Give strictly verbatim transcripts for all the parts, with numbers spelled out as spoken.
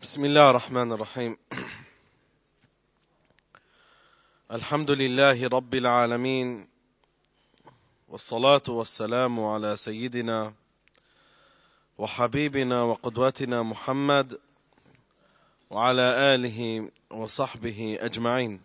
بسم الله الرحمن الرحيم. الحمد لله رب العالمين، والصلاة والسلام على سيدنا وحبيبنا وقدوتنا محمد وعلى آله وصحبه أجمعين.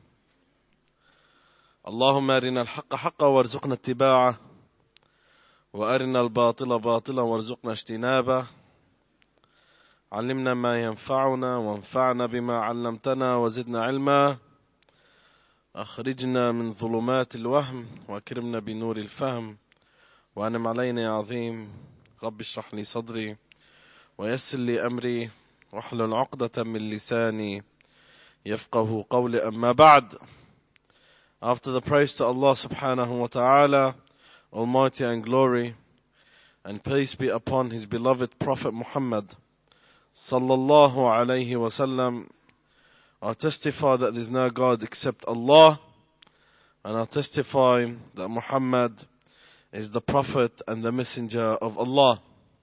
اللهم أرنا الحق حقا وارزقنا اتباعه، وأرنا الباطل باطلا وارزقنا اجتنابه. علمنا ما ينفعنا وانفعنا بما علمتنا وزدنا علما. أخرجنا من ظلمات الوهم وأكرمنا بنور الفهم، وأنم علينا يا عظيم. رب اشرح لي صدري ويسر لي أمري واحلل عقدة من لساني يفقه قولي. أما بعد. After the praise to Allah subhanahu wa ta'ala, Almighty and glory, and peace be upon His beloved Prophet Muhammad sallallahu alayhi wa sallam, I testify that there is no God except Allah, and I testify that Muhammad is the Prophet and the Messenger of Allah.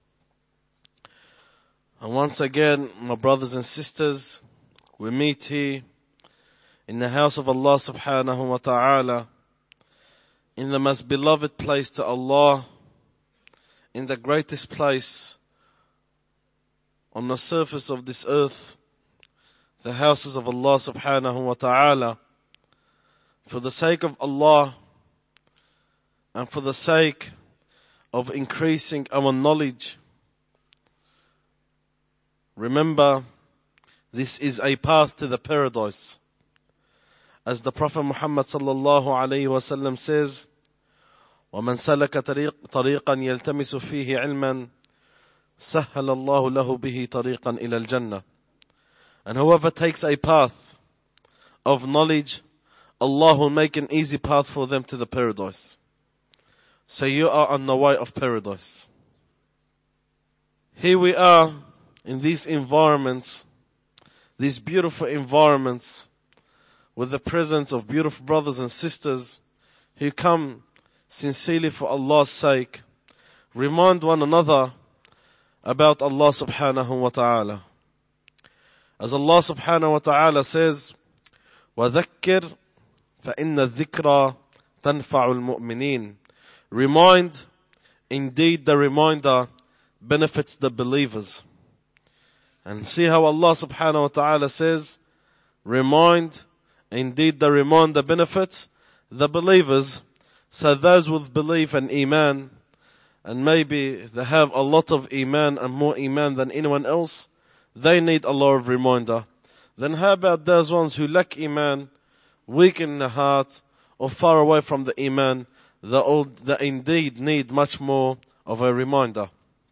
And once again, my brothers and sisters, we meet here in the house of Allah subhanahu wa ta'ala, in the most beloved place to Allah, in the greatest place on the surface of this earth, the houses of Allah subhanahu wa ta'ala, for the sake of Allah and for the sake of increasing our knowledge. Remember, this is a path to the paradise. As the Prophet Muhammad sallallahu alayhi wa sallam says, وَمَنْ سَلَكَ طَرِيقًا يَلْتَمِسُ فِيهِ عِلْمًا سَهَّلَ اللَّهُ لَهُ بِهِ طَرِيقًا إِلَى الْجَنَّةِ. And whoever takes a path of knowledge, Allah will make an easy path for them to the paradise. So you are on the way of paradise. Here we are in these environments, these beautiful environments, with the presence of beautiful brothers and sisters who come sincerely for Allah's sake, remind one another about Allah subhanahu wa ta'ala. As Allah subhanahu wa ta'ala says, وَذَكِّرْ فَإِنَّ الذِّكْرَى تَنْفَعُ الْمُؤْمِنِينَ. Remind, indeed the reminder benefits the believers. And see how Allah subhanahu wa ta'ala says, remind, indeed the reminder benefits the believers. So those with belief and iman, and maybe they have a lot of iman and more iman than anyone else, they need a lot of reminder. Then how about those ones who lack iman, weak in the heart, or far away from the iman? They, all, they indeed need much more of a reminder.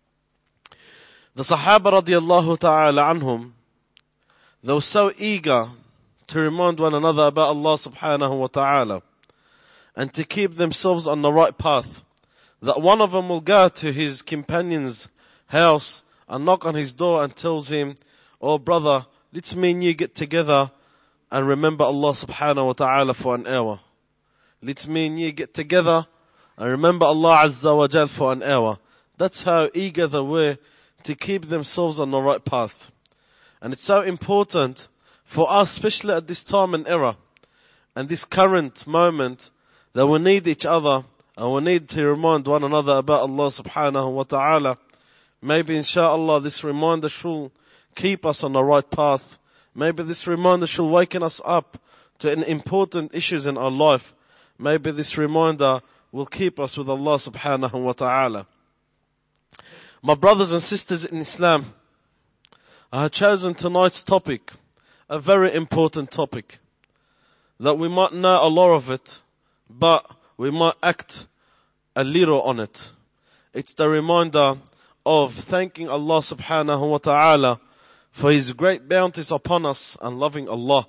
The Sahaba radiallahu ta'ala anhum, they were so eager to remind one another about Allah subhanahu wa ta'ala, and to keep themselves on the right path, that one of them will go to his companion's house and knock on his door and tells him, oh brother, let's me and you get together and remember Allah subhanahu wa ta'ala for an hour. Let's me and you get together and remember Allah azza wa jal for an hour. That's how eager they were to keep themselves on the right path. And it's so important for us, especially at this time and era, and this current moment, that we need each other, and we need to remind one another about Allah subhanahu wa ta'ala. Maybe inshallah this reminder should keep us on the right path. Maybe this reminder should waken us up to an important issues in our life. Maybe this reminder will keep us with Allah subhanahu wa ta'ala. My brothers and sisters in Islam, I have chosen tonight's topic, a very important topic, that we might know a lot of it, but we might act a little on it. It's the reminder of thanking Allah subhanahu wa ta'ala for His great bounties upon us and loving Allah.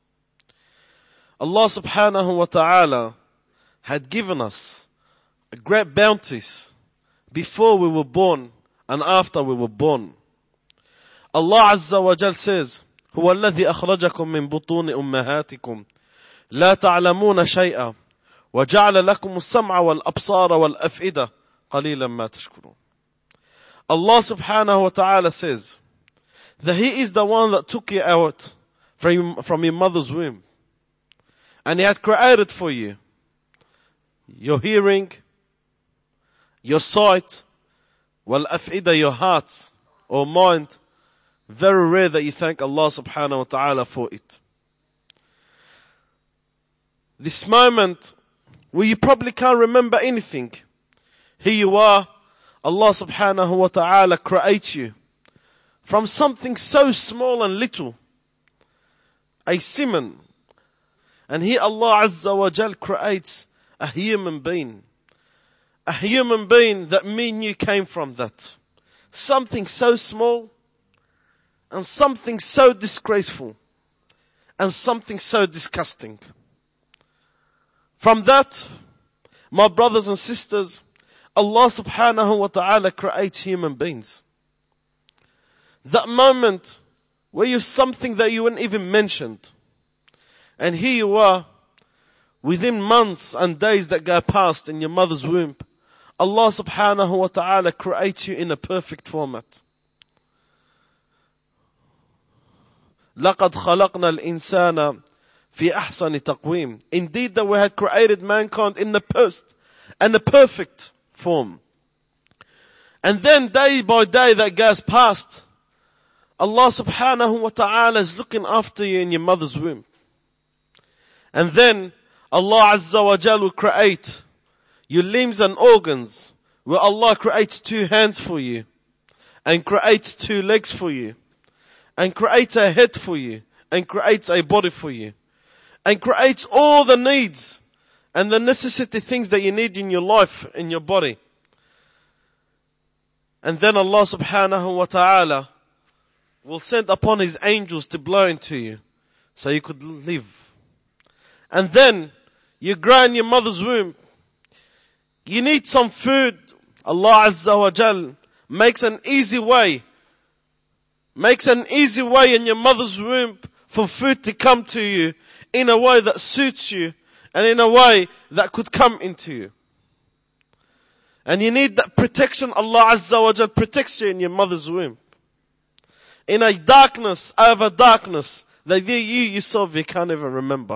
Allah subhanahu wa ta'ala had given us great bounties before we were born and after we were born. Allah azza wa jal says, هو الذي أخرجكم من بطون أمهاتكم لا تعلمون شيئا وَجَعَلَ لَكُمُ السَّمْعَ وَالْأَبْصَارَ وَالْأَفْئِدَةَ قَلِيلًا مَا تَشْكُرُونَ. Allah subhanahu wa ta'ala says that He is the one that took you out from, from your mother's womb. And He had created for you your hearing, your sight, wal-af'ida, your heart or mind. Very rare that you thank Allah subhanahu wa ta'ala for it. This moment where you probably can't remember anything. Here you are, Allah subhanahu wa ta'ala creates you from something so small and little, a semen. And here Allah Azza wa Jal creates a human being. A human being that me and you came from that. Something so small and something so disgraceful and something so disgusting. From that, my brothers and sisters, Allah subhanahu wa ta'ala creates human beings. That moment where you're something that you weren't even mentioned. And here you are, within months and days that go past in your mother's womb, Allah subhanahu wa ta'ala creates you in a perfect format. لَقَدْ خَلَقْنَا الْإِنسَانَ فِي أَحْسَنِ تَقْوِيمٍ. Indeed that we had created mankind in the best and the perfect form. And then day by day that goes past, Allah subhanahu wa ta'ala is looking after you in your mother's womb. And then Allah Azza wa Jal will create your limbs and organs, where Allah creates two hands for you, and creates two legs for you, and creates a head for you, and creates a body for you, and creates all the needs and the necessity things that you need in your life, in your body. And then Allah subhanahu wa ta'ala will send upon His angels to blow into you so you could live. And then you grow in your mother's womb. You need some food. Allah Azza wa Jal makes an easy way. Makes an easy way in your mother's womb for food to come to you in a way that suits you and in a way that could come into you. And you need that protection. Allah Azza wa Jal protects you in your mother's womb. In a darkness over darkness that you yourself you can't even remember.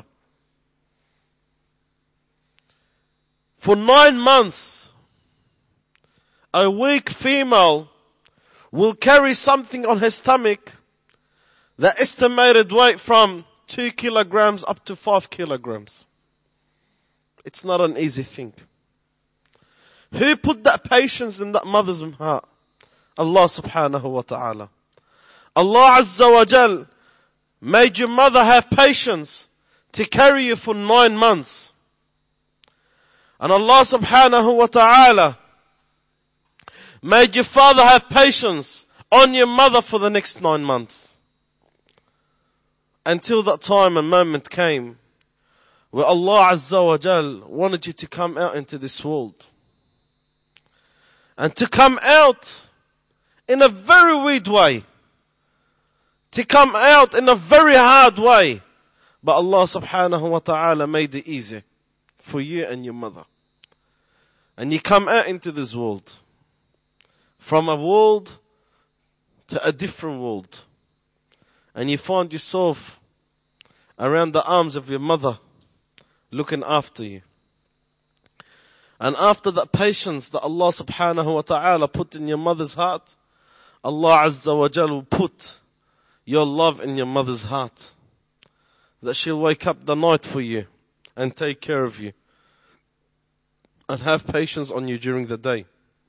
For nine months, a weak female will carry something on her stomach, the estimated weight from two kilograms up to five kilograms. It's not an easy thing. Who put that patience in that mother's heart? Allah subhanahu wa ta'ala. Allah Azza wa Jal made your mother have patience to carry you for nine months. And Allah subhanahu wa ta'ala made your father have patience on your mother for the next nine months. Until that time and moment came where Allah Azza wa Jal wanted you to come out into this world. And to come out in a very weird way. To come out in a very hard way. But Allah subhanahu wa ta'ala made it easy for you and your mother. And you come out into this world. From a world to a different world. And you find yourself around the arms of your mother, looking after you. And after that patience that Allah subhanahu wa ta'ala put in your mother's heart, Allah Azza wa Jal will put your love in your mother's heart. That she'll wake up the night for you and take care of you. And have patience on you during the day.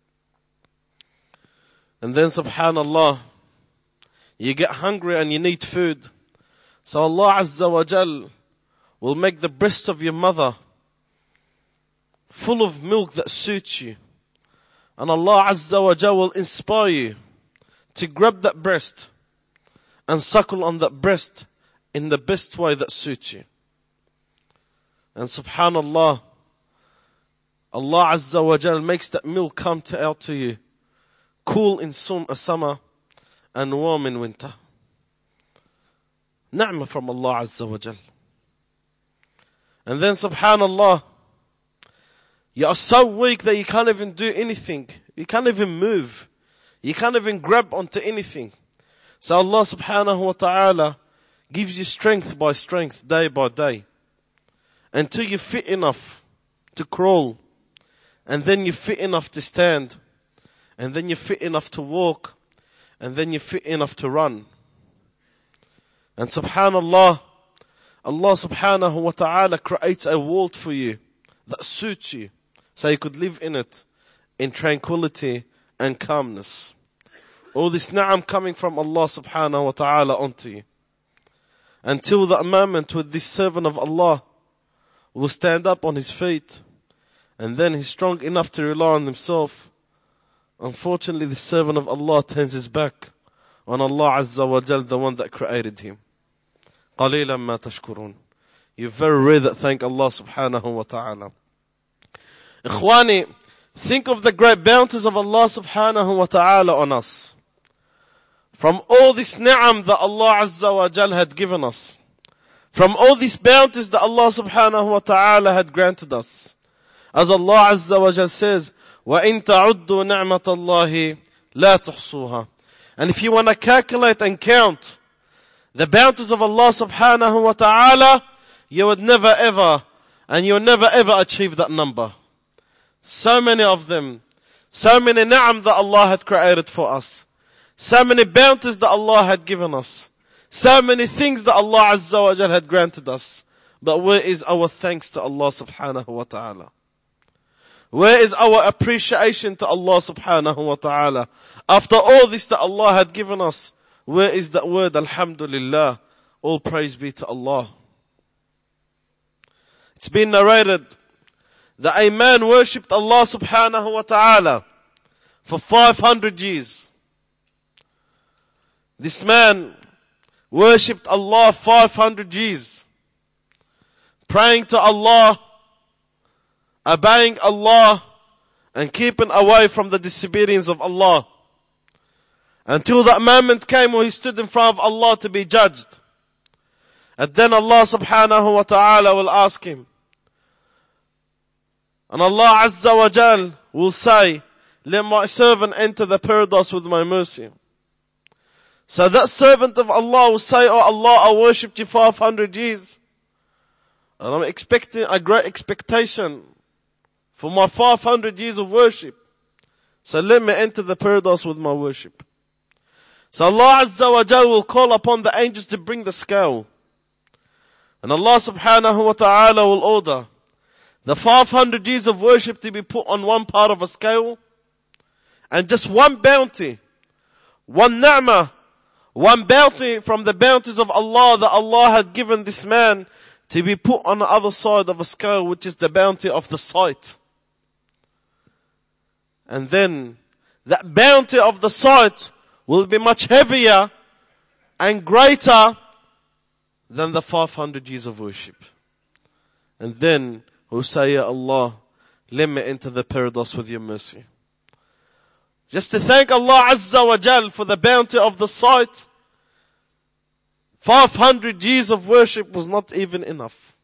And then subhanallah, you get hungry and you need food. So Allah Azza wa Jal will make the breast of your mother full of milk that suits you. And Allah Azza wa Jal will inspire you to grab that breast and suckle on that breast in the best way that suits you. And subhanallah, Allah Azza wa Jal makes that milk come to out to you, cool in summer and warm in winter. Ni'mah from Allah Azza wa Jal. And then subhanallah, you are so weak that you can't even do anything. You can't even move. You can't even grab onto anything. So Allah subhanahu wa ta'ala gives you strength by strength, day by day. Until you're fit enough to crawl. And then you're fit enough to stand. And then you're fit enough to walk. And then you're fit enough to run. And subhanallah, Allah subhanahu wa ta'ala creates a world for you that suits you. So you could live in it in tranquility and calmness. All this na'am coming from Allah subhanahu wa ta'ala onto you. Until that moment with this servant of Allah will stand up on his feet. And then he's strong enough to rely on himself. Unfortunately, the servant of Allah turns his back on Allah Azza wa Jal, the one that created him. قَلِيلًا مَا تَشْكُرُونَ. You're very rare that thank Allah subhanahu wa ta'ala. Ikhwani, think of the great bounties of Allah subhanahu wa ta'ala on us. From all this ni'am that Allah Azza wa Jal had given us. From all these bounties that Allah subhanahu wa ta'ala had granted us. As Allah Azza wa Jal says, وَإِن تَعُدُّوا نِعْمَةَ اللَّهِ لَا تُحْصُوهَا. And if you want to calculate and count the bounties of Allah subhanahu wa ta'ala, you would never ever, and you'll never ever achieve that number. So many of them, so many ni'am that Allah had created for us, so many bounties that Allah had given us, so many things that Allah Azza wa Jal had granted us. But where is our thanks to Allah subhanahu wa ta'ala? Where is our appreciation to Allah subhanahu wa ta'ala? After all this that Allah had given us, where is that word, alhamdulillah? All praise be to Allah. It's been narrated that a man worshipped Allah subhanahu wa ta'ala for five hundred years. This man worshipped Allah five hundred years. Praying to Allah, obeying Allah, and keeping away from the disobedience of Allah. Until that moment came where he stood in front of Allah to be judged. And then Allah subhanahu wa ta'ala will ask him. And Allah Azza wa Jal will say, let my servant enter the paradise with my mercy. So that servant of Allah will say, oh Allah, I worshipped you five hundred years. And I'm expecting a great expectation for my five hundred years of worship. So let me enter the paradise with my worship. So Allah Azza wa Jal will call upon the angels to bring the scale. And Allah subhanahu wa ta'ala will order the five hundred years of worship to be put on one part of a scale. And just one bounty, one ni'mah, one bounty from the bounties of Allah that Allah had given this man to be put on the other side of a scale, which is the bounty of the sight. And then that bounty of the sight will be much heavier and greater than the five hundred years of worship. And then he'll say, Ya Allah, let me enter the paradise with your mercy. Just to thank Allah Azza wa Jal for the bounty of the sight, five hundred years of worship was not even enough.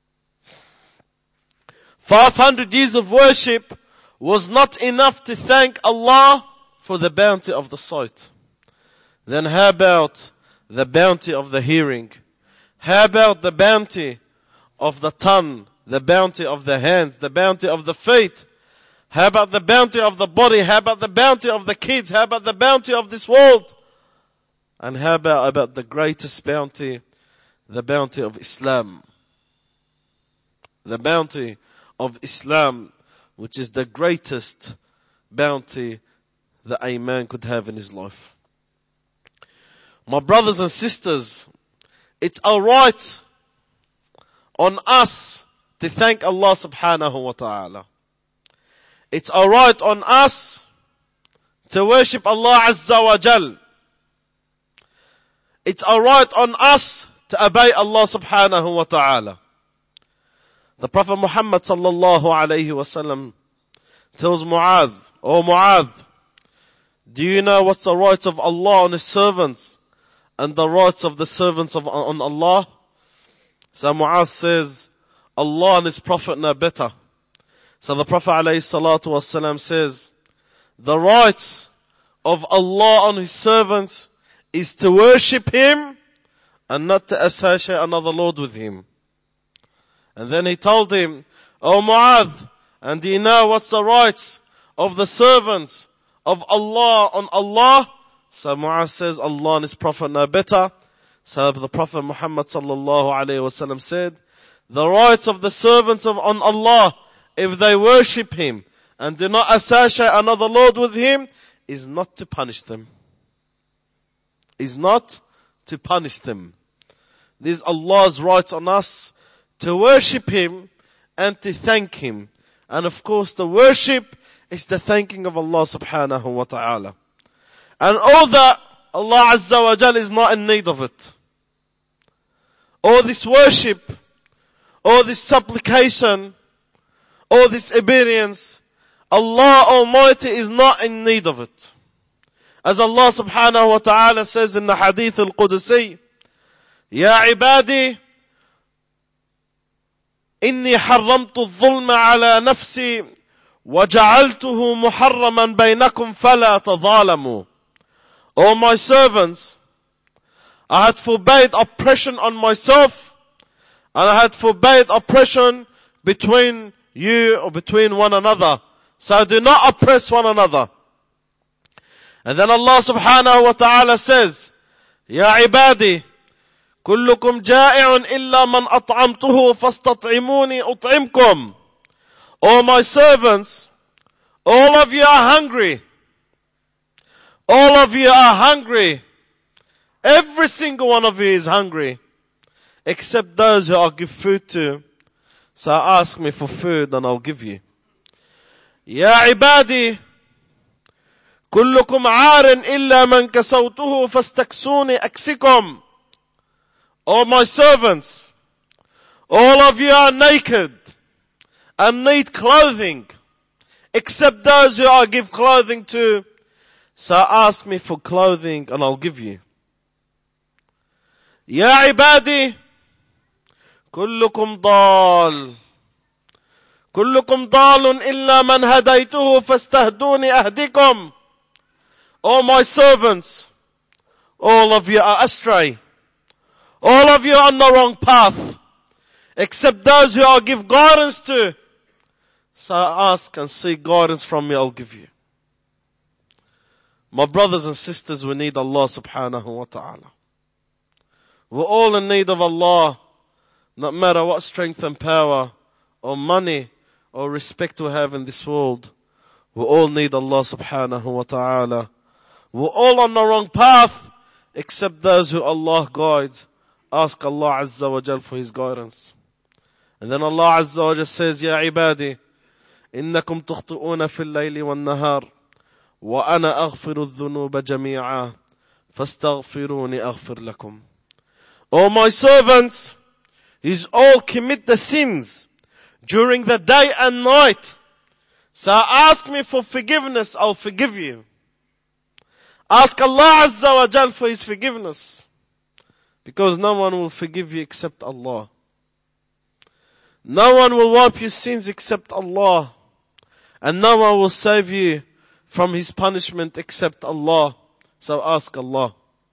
five hundred years of worship was not enough to thank Allah for the bounty of the sight. Then how about the bounty of the hearing? How about the bounty of the tongue, the bounty of the hands, the bounty of the feet? How about the bounty of the body? How about the bounty of the kids? How about the bounty of this world? And how about, about the greatest bounty, the bounty of Islam? The bounty of Islam, which is the greatest bounty that a man could have in his life. My brothers and sisters, it's alright on us to thank Allah subhanahu wa ta'ala. It's alright on us to worship Allah Azza wa Jal. It's alright on us to obey Allah subhanahu wa ta'ala. The Prophet Muhammad sallallahu alayhi wa sallam tells Mu'adh, O Mu'adh, do you know what's the rights of Allah on His servants and the rights of the servants of on Allah? So Mu'adh says, Allah and His Prophet know better. So the Prophet alayhi salatu wasalam says, the right of Allah on His servants is to worship Him and not to associate another Lord with Him. And then he told him, O Mu'adh, and do you know what's the rights of the servants of Allah on Allah? So Mu'adh says, Allah and His Prophet know better. So the Prophet Muhammad sallallahu alayhi wasallam said, the rights of the servants of on Allah, if they worship Him and do not associate another Lord with Him, is not to punish them. Is not to punish them. These Allah's rights on us, to worship Him and to thank Him. And of course the worship is the thanking of Allah subhanahu wa ta'ala. And all that Allah Azza wa Jal is not in need of it. All this worship, all this supplication, all this obedience, Allah Almighty is not in need of it. As Allah subhanahu wa ta'ala says in the Hadith al-Qudsi, Ya ibadi, إني حرمت الظلم على نفسي وجعلته محرما بينكم فلا تظالموا. O my servants, I had forbade oppression on myself and I had forbade oppression between you or between one another. So do not oppress one another. And then Allah subhanahu wa ta'ala says, Ya ibadi, كلكم جائع إلا من أطعمته فاستطعموني أطعمكم. O my servants, all of you are hungry. All of you are hungry. Every single one of you is hungry. Except those who I give food to. So ask me for food and I'll give you. يا عبادي كلكم عار إلا من كسوته فاستكسوني أكسكم. O my servants, all of you are naked and need clothing, except those who I give clothing to. So ask me for clothing and I'll give you. يا عبادي كلكم ضال كلكم ضال إلا من هديته فاستهدوني أهدكم. O my servants, all of you are astray. All of you are on the wrong path, except those who I give guidance to. So ask and seek guidance from me, I'll give you. My brothers and sisters, we need Allah subhanahu wa ta'ala. We're all in need of Allah, no matter what strength and power or money or respect we have in this world. We all need Allah subhanahu wa ta'ala. We're all on the wrong path, except those who Allah guides. Ask Allah Azza wa Jal for His guidance. And then Allah Azza wa Jal says, Ya ibadi, innakum tukhti'una fil layli wal nahar, wa ana aghfiru dhunuba jami'a, fastaghfiruni aghfir lakum. O my servants, you all commit the sins during the day and night. So ask me for forgiveness, I'll forgive you. Ask Allah Azza wa Jal for His forgiveness. Because no one will forgive you except Allah. No one will wipe your sins except Allah. And no one will save you from His punishment except Allah. So ask Allah.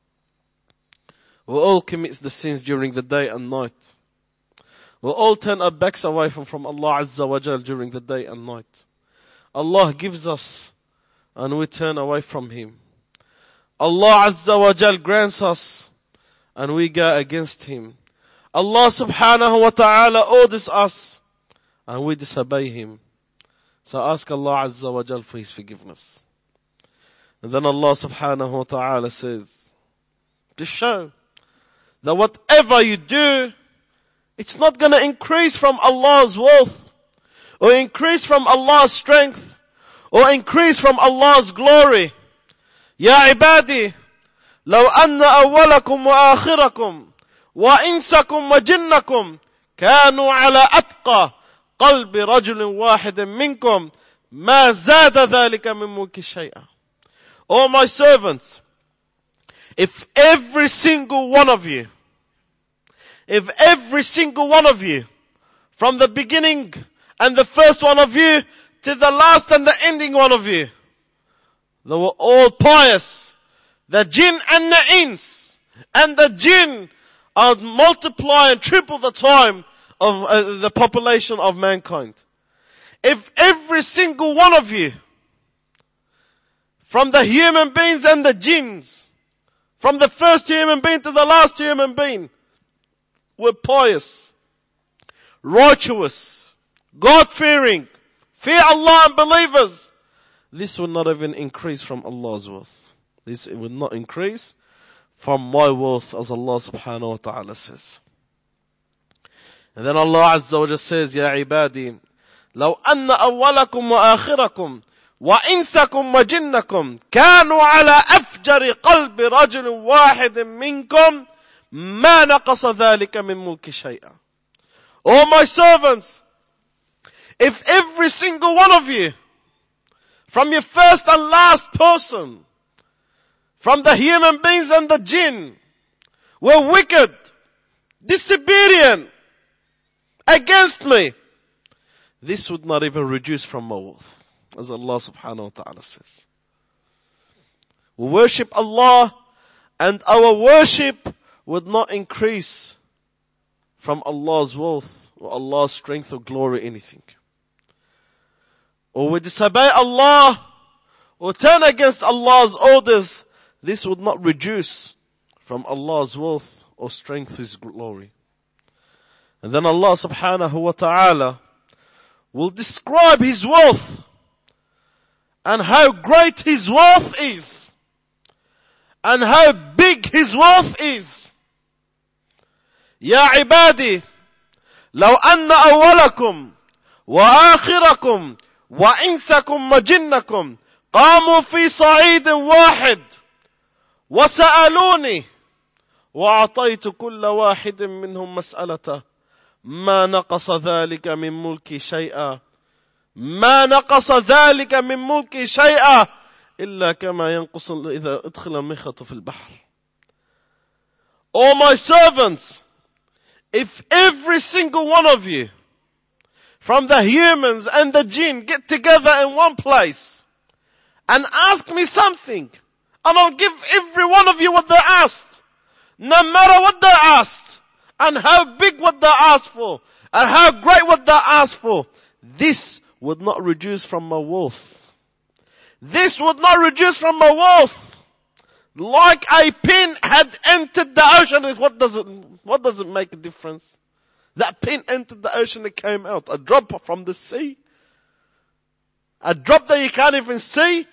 We all commit the sins during the day and night. We all turn our backs away from, from Allah Azza wa Jal during the day and night. Allah gives us and we turn away from Him. Allah Azza wa Jal grants us and we go against Him. Allah subhanahu wa ta'ala orders us and we disobey Him. So ask Allah Azza wa Jal for His forgiveness. And then Allah subhanahu wa ta'ala says, to show that whatever you do, it's not going to increase from Allah's wealth, or increase from Allah's strength, or increase from Allah's glory. Ya ibadi, لو أن أولكم وآخركم وإنسكم وجنكم كانوا على أتقى قلب رجل واحد منكم ما زاد ذلك من ملك شيئا. O my servants, if every single one of you, if every single one of you, from the beginning and the first one of you to the last and the ending one of you, they were all pious, the jinn and the ins, and the jinn are multiply and triple the time of uh, the population of mankind. If every single one of you, from the human beings and the jinns, from the first human being to the last human being, were pious, righteous, God-fearing, fear Allah and believers, this will not even increase from Allah's wealth. This will not increase from my wealth, as Allah subhanahu wa ta'ala says. And then Allah Azza wa Jalla says, Ya ibadi, لو أن أولكم وآخركم وإنسكم وجنكم كانوا على أفجر قلب رجل واحد منكم ما نقص ذلك من ملك شيئا. O my servants, if every single one of you, from your first and last person, from the human beings and the jinn, were wicked, disobedient against me, this would not even reduce from my wealth, as Allah subhanahu wa ta'ala says. We worship Allah, and our worship would not increase from Allah's wealth or Allah's strength or glory, anything. Or we disobey Allah or turn against Allah's orders, this would not reduce from Allah's wealth or strength, His glory. And then Allah subhanahu wa ta'ala will describe His wealth and how great His wealth is and how big His wealth is. يا عبادي لو أن أولكم وآخركم وإنسكم وجنكم قاموا في صعيد واحد وسألوني وأعطيت كل واحد منهم مسألته ما نقص ذلك من ملكي شيئا ما نقص ذلك من ملكي شيئا إلا كما ينقص إذا أدخل المخيط في البحر. O my servants, if every single one of you, from the humans and the jinn, get together in one place and ask me something, and I'll give every one of you what they asked, no matter what they asked, and how big what they asked for, and how great what they asked for, this would not reduce from my wealth. This would not reduce from my wealth. Like a pin had entered the ocean, what does it, what does it make a difference? That pin entered the ocean, it came out. A drop from the sea. A drop that you can't even see.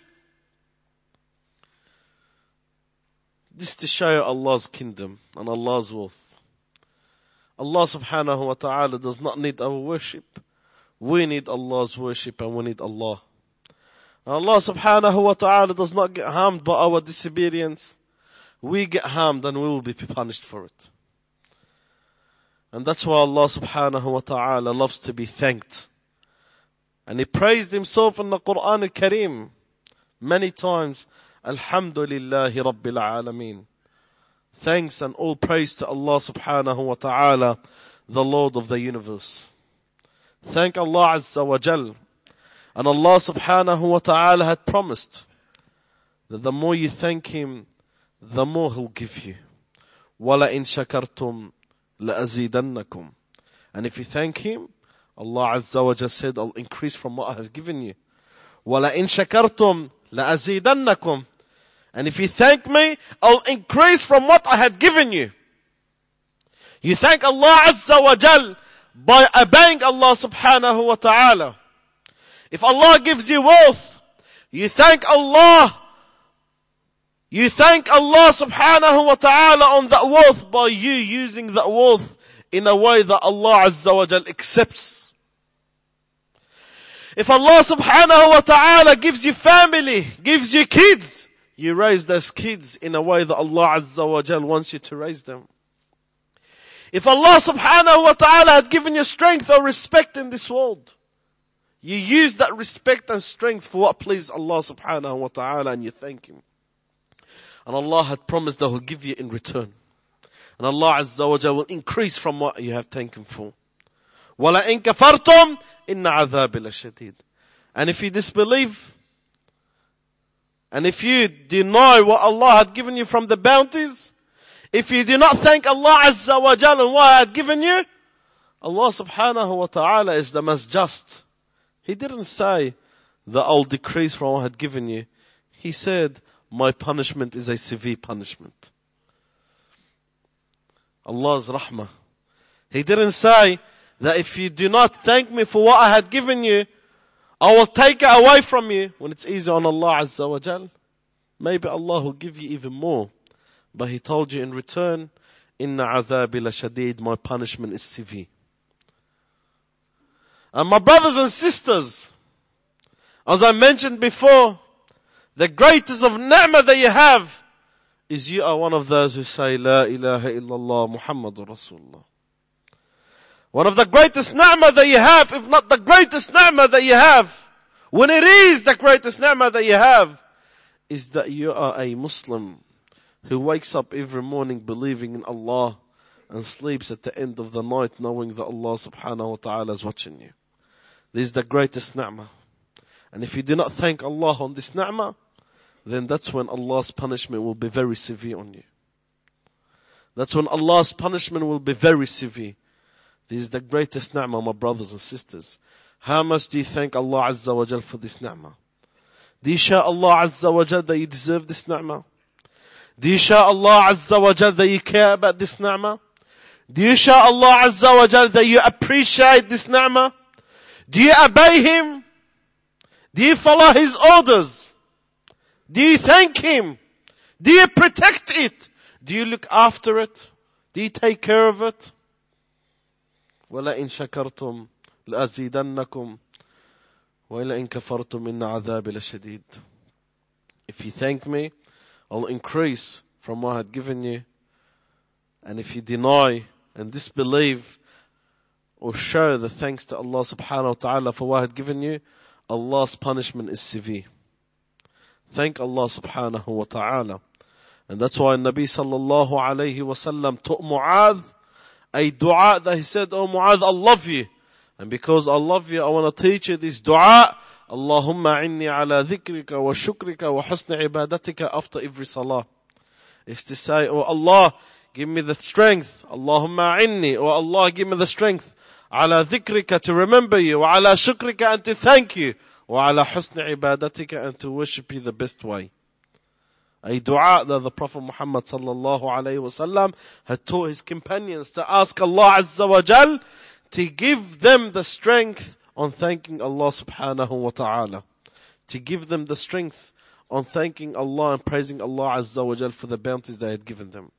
This to show Allah's kingdom and Allah's wealth. Allah subhanahu wa ta'ala does not need our worship. We need Allah's worship and we need Allah. And Allah subhanahu wa ta'ala does not get harmed by our disobedience. We get harmed and we will be punished for it. And that's why Allah subhanahu wa ta'ala loves to be thanked. And He praised Himself in the Quran al-Kareem many times. Alhamdulillahi Rabbil Alameen. Thanks and all praise to Allah subhanahu wa ta'ala, the Lord of the universe. Thank Allah Azza wa Jal. And Allah subhanahu wa ta'ala had promised that the more you thank Him, the more He'll give you. وَلَئِن شَكَرْتُمْ لَأَزِيدَنَّكُمْ. And if you thank Him, Allah Azza wa Jal said, I'll increase from what I have given you. وَلَئِن شَكَرْتُمْ لَأَزِيدَنَّكُمْ. And if you thank me, I'll increase from what I had given you. You thank Allah Azza wa Jal by obeying Allah subhanahu wa ta'ala. If Allah gives you wealth, you thank Allah. You thank Allah subhanahu wa ta'ala on that wealth by you using that wealth in a way that Allah Azza wa Jal accepts. If Allah subhanahu wa ta'ala gives you family, gives you kids, you raise those kids in a way that Allah Azza wa Jal wants you to raise them. If Allah subhanahu wa ta'ala had given you strength or respect in this world, you use that respect and strength for what pleases Allah subhanahu wa ta'ala and you thank Him. And Allah had promised that He'll give you in return. And Allah Azza wa Jal will increase from what you have thanked Him for. وَلَئِن كَفَرْتُمْ إِنَّ عَذَابِ لَشَدِيدٌ. And if you disbelieve, And if you deny what Allah had given you from the bounties, if you do not thank Allah Azza wa Jalla and what He had given you, Allah subhanahu wa ta'ala is the most just. He didn't say that I'll decrease from what I had given you. He said, my punishment is a severe punishment. Allah's rahmah. He didn't say that if you do not thank me for what I had given you, I will take it away from you. When it's easy on Allah Azza wa Jal, maybe Allah will give you even more. But He told you in return, Inna adhabi la shadid, my punishment is severe. And my brothers and sisters, as I mentioned before, the greatest of ni'mah that you have is you are one of those who say, La ilaha illallah Muhammadur Rasulullah. One of the greatest ni'mah that you have, if not the greatest ni'mah that you have, when it is the greatest ni'mah that you have, is that you are a Muslim who wakes up every morning believing in Allah and sleeps at the end of the night knowing that Allah subhanahu wa ta'ala is watching you. This is the greatest ni'mah. And if you do not thank Allah on this ni'mah, then that's when Allah's punishment will be very severe on you. That's when Allah's punishment will be very severe. This is the greatest ni'mah, my brothers and sisters. How much do you thank Allah Azza wa Jal for this ni'mah? Do you show Allah Azza wa Jal that you deserve this ni'mah? Do you show Allah Azza wa Jal that you care about this ni'mah? Do you show Allah Azza wa Jal that you appreciate this ni'mah? Do you obey Him? Do you follow His orders? Do you thank Him? Do you protect it? Do you look after it? Do you take care of it? وَلَئِن شَكَرْتُمْ لَأَزِيدَنَّكُمْ وَلَئِن كَفَرْتُمْ إِنَّ عَذَابِ لَشَدِيدٌ. If you thank me, I'll increase from what I had given you. And if you deny and disbelieve or show the thanks to Allah subhanahu wa ta'ala for what I had given you, Allah's punishment is severe. Thank Allah subhanahu wa ta'ala. And that's why Nabi sallallahu alayhi wa sallam taught Mu'adh a dua that he said, oh Mu'adh, I love you. And because I love you, I want to teach you this dua. Allahumma inni ala dhikrika wa shukrika wa husni ibadatika after every salah. It's to say, oh Allah, give me the strength. Allahumma inni, oh Allah, give me the strength. Ala dhikrika, to remember you. Wa ala shukrika, and to thank you. Wa ala husni ibadatika, and to worship you the best way. A dua that the Prophet Muhammad sallallahu alayhi wa sallam had taught his companions to ask Allah Azza wa Jal to give them the strength on thanking Allah subhanahu wa ta'ala. To give them the strength on thanking Allah and praising Allah Azza wa Jal for the bounties they had given them.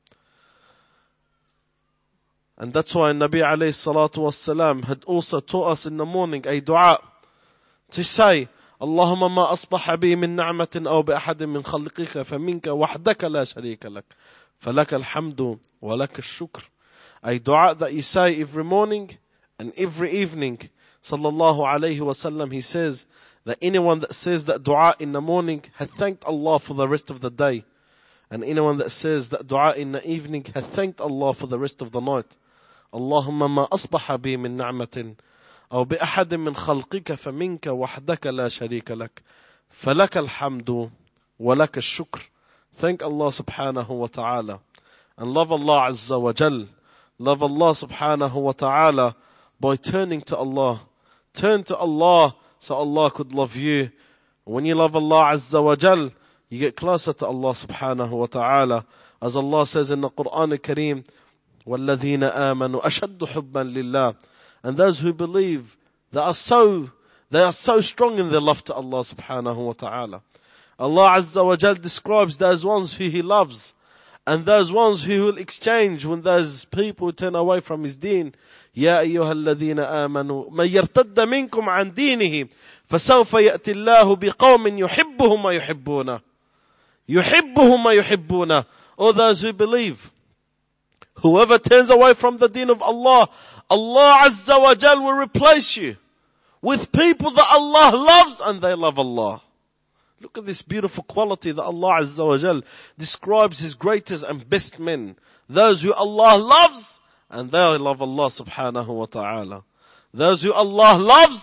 And that's why Nabi alayhi salatu was salam had also taught us in the morning a dua to say, اللهم ما أصبح بي من نعمة أو بأحد من خلقك فمنك وحدك لا شريك لك فلك الحمد ولك الشكر. A dua that you say every morning and every evening. Sallallahu alayhi wa sallam, he says that anyone that says that dua in the morning had thanked Allah for the rest of the day. And anyone that says that dua in the evening had thanked Allah for the rest of the night. اللهم ما أصبح بي من نعمة أو بأحد من خلقك فمنك وحدك لا شريك لك فلك الحمد ولك الشكر. Thank Allah subhanahu wa ta'ala and love Allah Azza wa Jal. Love Allah subhanahu wa ta'ala by turning to Allah. Turn to Allah so Allah could love you. When you love Allah Azza wa Jal, you get closer to Allah subhanahu wa ta'ala. As Allah says in the Quran al-Kareem, وَالَّذِينَ آمَنُوا أَشَدُّ حُبًّا لِلَّهِ. And those who believe, they are so, they are so strong in their love to Allah subhanahu wa ta'ala. Allah Azza wa Jal describes those ones who He loves and those ones who will exchange when those people turn away from His deen. يا أيها الذين آمنوا من يرتد منكم عن دينه فسوف يأتي الله بقوم يحبهم ويحبونه. يحبهم ويحبونه. All those who believe. Whoever turns away from the deen of Allah, Allah Azza wa Jal will replace you with people that Allah loves and they love Allah. Look at this beautiful quality that Allah Azza wa Jal describes His greatest and best men. Those who Allah loves and they love Allah subhanahu wa ta'ala. Those who Allah loves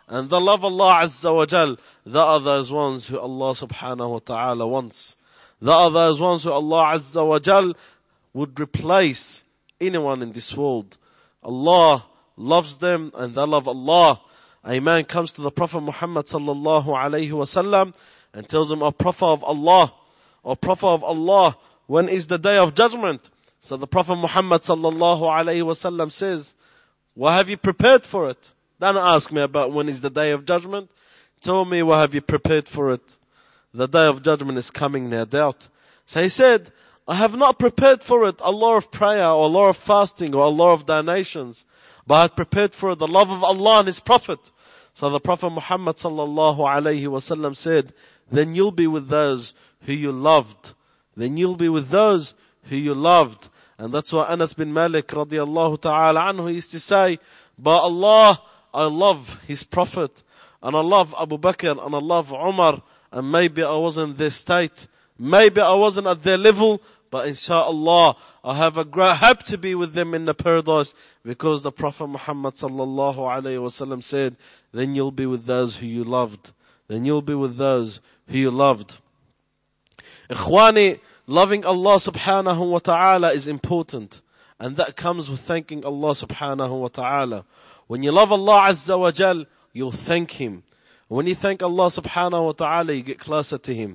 and the love of Allah Azza wa Jal, they are those ones who Allah subhanahu wa ta'ala wants. They are those ones who Allah Azza wa Jal would replace anyone in this world. Allah loves them and they love Allah. A man comes to the Prophet Muhammad sallallahu alayhi wa sallam and tells him, O Prophet of Allah, O Prophet of Allah, when is the day of judgment? So the Prophet Muhammad sallallahu alayhi wa sallam says, what have you prepared for it? Don't ask me about when is the day of judgment. Tell me what have you prepared for it. The day of judgment is coming, no doubt. So he said, I have not prepared for it a law of prayer or a law of fasting or a law of donations, but I had prepared for it the love of Allah and His Prophet. So the Prophet Muhammad sallallahu alayhi wa sallam said, then you'll be with those who you loved. Then you'll be with those who you loved. And that's why Anas bin Malik radiallahu ta'ala anhu used to say, by Allah, I love His Prophet, and I love Abu Bakr, and I love Umar, and maybe I wasn't their state, maybe I wasn't at their level, but inshallah, I have a great hope to be with them in the paradise, because the Prophet Muhammad sallallahu alayhi wa sallam said, then you'll be with those who you loved. Then you'll be with those who you loved. Ikhwani, loving Allah subhanahu wa ta'ala is important. And that comes with thanking Allah subhanahu wa ta'ala. When you love Allah azza wa jal, you'll thank Him. When you thank Allah subhanahu wa ta'ala, you get closer to Him.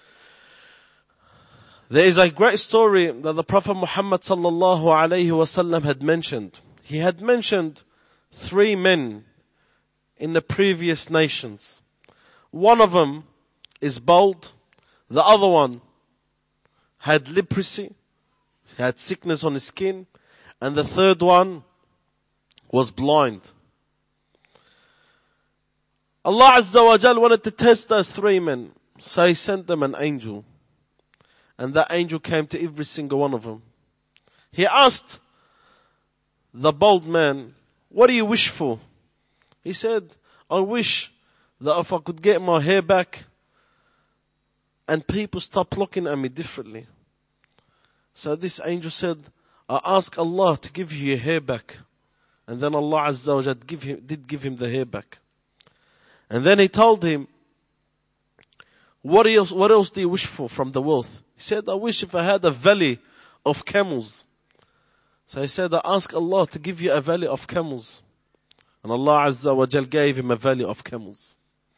There is a great story that the Prophet Muhammad sallallahu alayhi wa sallam had mentioned. He had mentioned three men in the previous nations. One of them is bald. The other one had leprosy. He had sickness on his skin. And the third one was blind. Allah Azza wa Jal wanted to test those three men. So He sent them an angel. And that angel came to every single one of them. He asked the bald man, what do you wish for? He said, I wish that if I could get my hair back and people stop looking at me differently. So this angel said, I ask Allah to give you your hair back. And then Allah Azza wa Jal give him, did give him the hair back. And then He told him, what else, what else do you wish for from the wealth? He said, I wish if I had a valley of camels. So he said, I ask Allah to give you a valley of camels. And Allah Azza wa Jal gave him a valley of camels.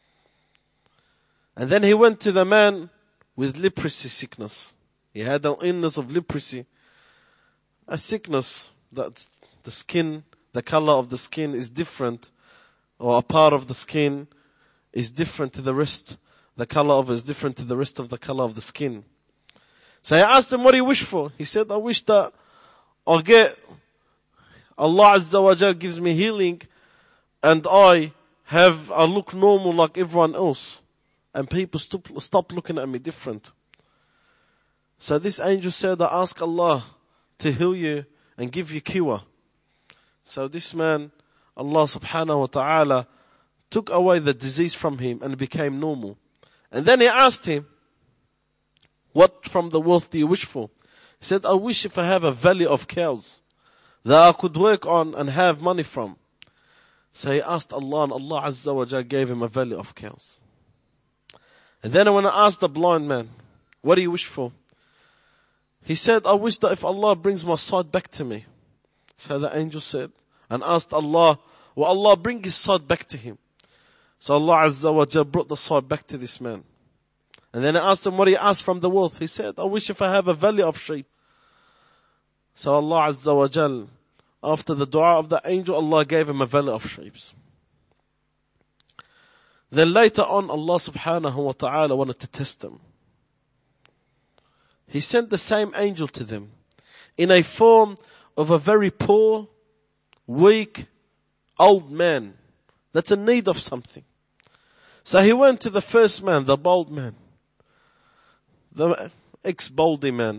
And then he went to the man with leprosy sickness. He had an illness of leprosy. A sickness that the skin, the color of the skin is different, or a part of the skin is different to the rest. The color of it is different to the rest of the color of the skin. So I asked him, what do you wish for? He said, I wish that I get, Allah Azza wa Jal gives me healing and I have, I look normal like everyone else. And people stop, stop looking at me different. So this angel said, I ask Allah to heal you and give you cure. So this man, Allah subhanahu wa ta'ala, took away the disease from him and became normal. And then he asked him, what from the wealth do you wish for? He said, I wish if I have a valley of cows that I could work on and have money from. So he asked Allah, and Allah Azza wa Jal gave him a valley of cows. And then when I asked the blind man, what do you wish for? He said, I wish that if Allah brings my sight back to me. So the angel said, and asked Allah, will Allah bring his sight back to him? So Allah Azza wa Jal brought the sight back to this man. And then I asked him, what do you ask from the wealth? He said, I wish if I have a valley of sheep. So Allah Azza wa Jal, after the dua of the angel, Allah gave him a valley of sheep. Then later on, Allah subhanahu wa ta'ala wanted to test them. He sent the same angel to them in a form of a very poor, weak, old man that's in need of something. So he went to the first man, the bald man, the ex-baldy man,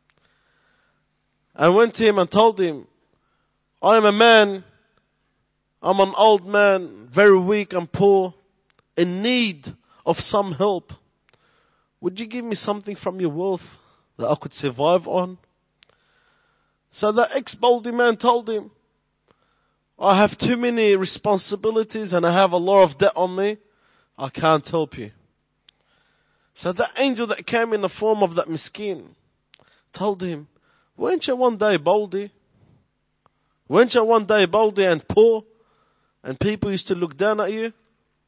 and went to him and told him, I am a man, I'm an old man, very weak and poor, in need of some help. Would you give me something from your wealth that I could survive on? So the ex-baldy man told him, I have too many responsibilities and I have a lot of debt on me. I can't help you. So the angel that came in the form of that miskin told him, weren't you one day baldy? Weren't you one day baldy and poor? And people used to look down at you?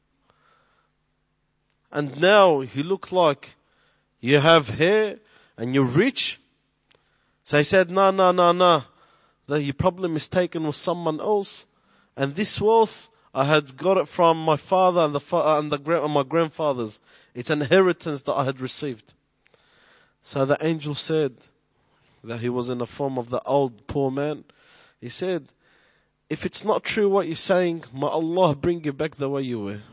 And now you look like you have hair and you're rich? So he said, no, no, no, no. That your problem is taken with someone else. And this wealth, I had got it from my father and the fa- and the and my grandfathers. It's an inheritance that I had received. So the angel said that he was in the form of the old poor man. He said, if it's not true what you're saying, may Allah bring you back the way you were.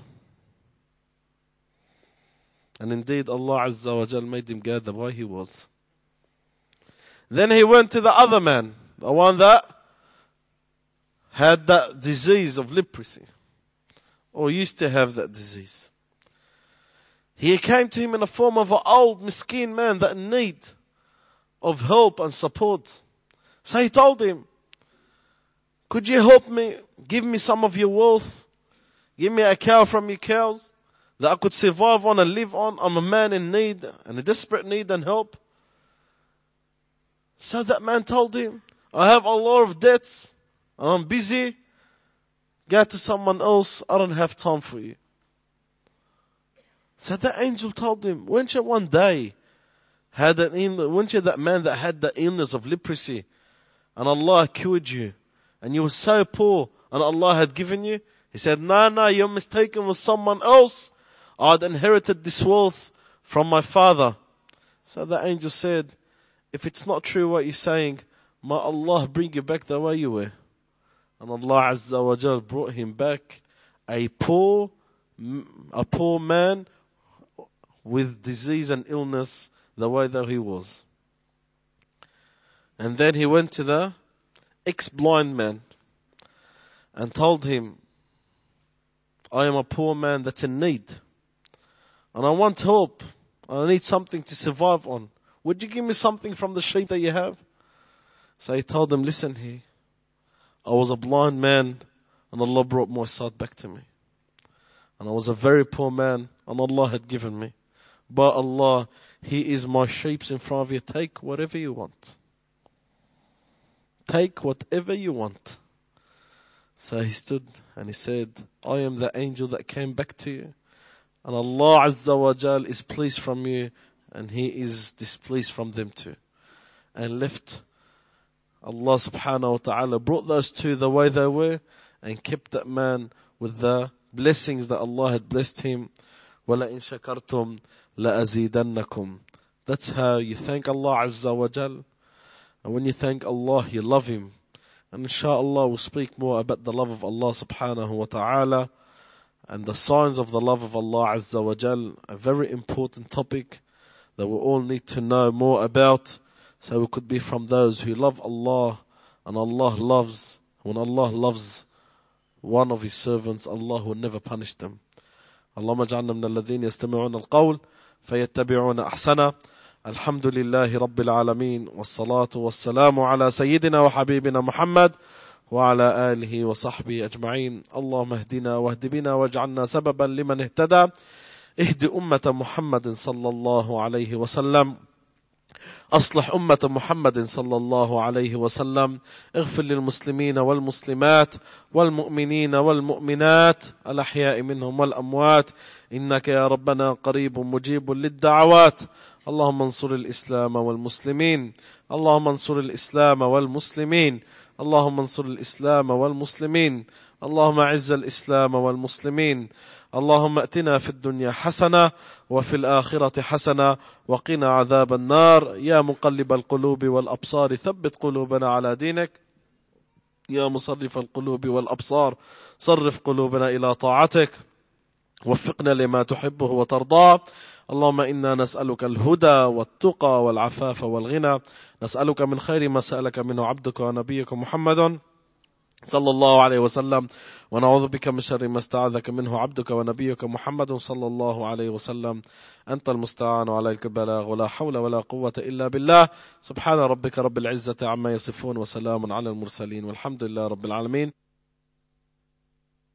And indeed, Allah Azza wa Jal made him go the way he was. Then he went to the other man, the one that had that disease of leprosy, or used to have that disease. He came to him in the form of an old miskin man that in need of help and support. So he told him, could you help me? Give me some of your wealth. Give me a cow from your cows that I could survive on and live on. I'm a man in need and a desperate need and help. So that man told him, I have a lot of debts and I'm busy. Go to someone else. I don't have time for you. So the angel told him, weren't you one day had an illness, weren't you that man that had the illness of leprosy and Allah cured you and you were so poor and Allah had given you? He said, no, no, you're mistaken with someone else. I had inherited this wealth from my father. So the angel said, if it's not true what you're saying, may Allah bring you back the way you were. And Allah Azza wa Jal brought him back a poor, a poor man with disease and illness the way that he was. And then he went to the ex-blind man and told him, I am a poor man that's in need. And I want help. I need something to survive on. Would you give me something from the sheep that you have? So he told him, listen here. I was a blind man and Allah brought my sight back to me. And I was a very poor man and Allah had given me. But Allah, He is my sheep in front of you. Take whatever you want. Take whatever you want. So he stood and he said, I am the angel that came back to you. And Allah Azza wa Jal is pleased from you and He is displeased from them too. And left. Allah subhanahu wa ta'ala brought those two the way they were and kept that man with the blessings that Allah had blessed him. وَلَئِن شَكَرْتُمْ لَأَزِيدَنَّكُمْ. That's how you thank Allah Azza wa Jal. And when you thank Allah, you love Him. And inshallah we'll speak more about the love of Allah subhanahu wa ta'ala and the signs of the love of Allah Azza wa Jal. A very important topic that we all need to know more about. So we could be from those who love Allah and Allah loves. When Allah loves one of His servants, Allah will never punish them. اللهم اجعلنا من الذين يستمعون القول فيتبعون أحسنه. الحمد لله رب العالمين والصلاة والسلام على سيدنا وحبيبنا محمد وعلى آله وصحبه أجمعين. اللهم اهدنا واهد بنا واجعلنا سببا لمن اهتدى. اهد أمة محمد صلى الله عليه وسلم. أصلح أمة محمد صلى الله عليه وسلم. اغفر للمسلمين والمسلمات والمؤمنين والمؤمنات الأحياء منهم والأموات إنك يا ربنا قريب مجيب للدعوات. اللهم انصر الإسلام والمسلمين. اللهم انصر الإسلام والمسلمين. اللهم انصر الإسلام والمسلمين. اللهم أعز الإسلام والمسلمين. اللهم ائتنا في الدنيا حسنة وفي الآخرة حسنة وقنا عذاب النار. يا مقلب القلوب والأبصار ثبت قلوبنا على دينك. يا مصرف القلوب والأبصار صرف قلوبنا إلى طاعتك. وفقنا لما تحبه وترضاه. اللهم إنا نسألك الهدى والتقى والعفاف والغنى. نسألك من خير ما سألك منه عبدك ونبيك محمد صلى الله عليه وسلم ونعوذ بك من شر ما استعاذك منه عبدك ونبيك محمد صلى الله عليه وسلم. أنت المستعان وعليك البلاغ ولا حول ولا قوة إلا بالله. سبحان ربك رب العزة عما يصفون وسلام على المرسلين والحمد لله رب العالمين.